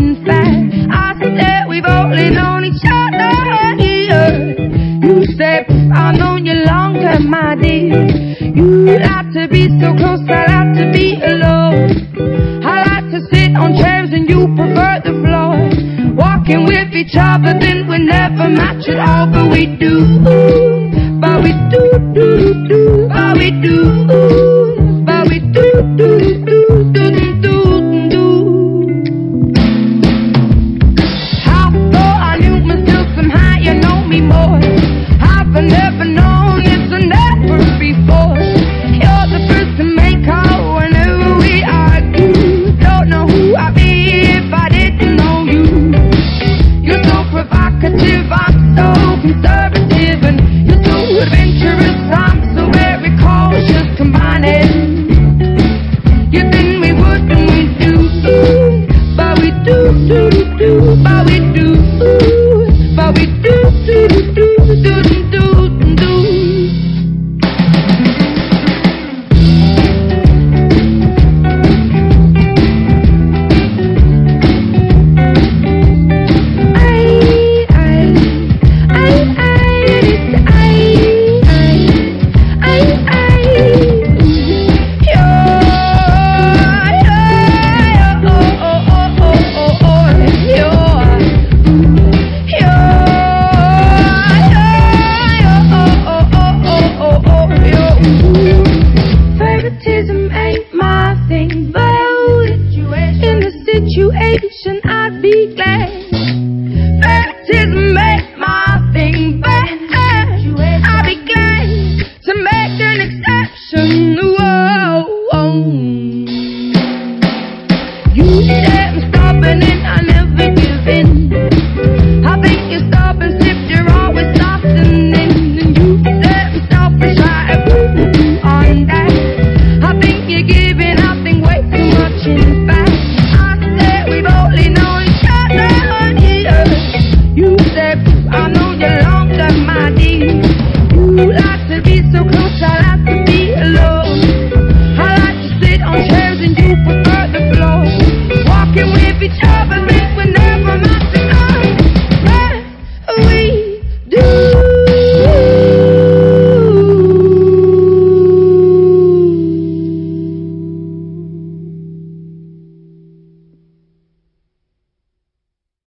in fact, I said we've only known each other here. You said I've known you longer, my dear. You like to be so close, I like to be alone. I like to sit on chairs and you prefer the floor. Walking with each other, then we never match at all, but we do, but we do, but we do, but we do, How though I knew myself, somehow you know me more. I've never known you so never before. You're the first to make call whenever we argue. Don't know who I'd be if I didn't know you. You're so provocative, I'm so conservative, and you're so adventurous, I'm so very cautious, combining. You think we would and we do, but we do, but we do, but we do. Favoritism ain't my thing, but in the situation I'd be glad.